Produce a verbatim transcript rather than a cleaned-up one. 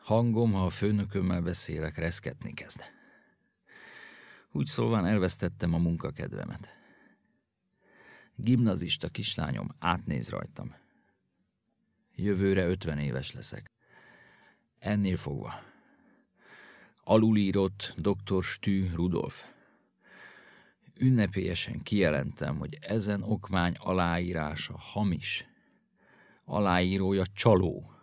Hangom, ha a főnökömmel beszélek, reszketni kezd. Úgy szólván elvesztettem a munkakedvemet. Gimnazista kislányom átnéz rajtam. Jövőre ötven éves leszek. Ennél fogva. Alulírott doktor Stü Rudolf. Ünnepélyesen kijelentem, hogy ezen okmány aláírása hamis. Aláírója csaló.